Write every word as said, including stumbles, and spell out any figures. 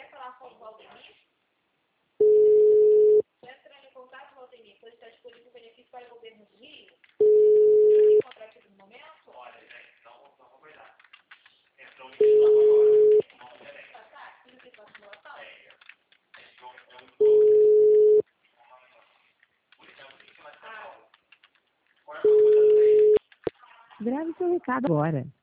vai falar com o Valdemir? Estou entrando em contato, Valdemir, pois está disponível benefício para o governo do Rio? Você encontrar aqui no momento? Olha, gente, então vamos cuidar. Entrou um minuto agora. Vamos ver. Passar? Tudo que passa no local? É, é um jogo, é um jogo. Ah, Qual é a coisa daí? Grave seu recado agora.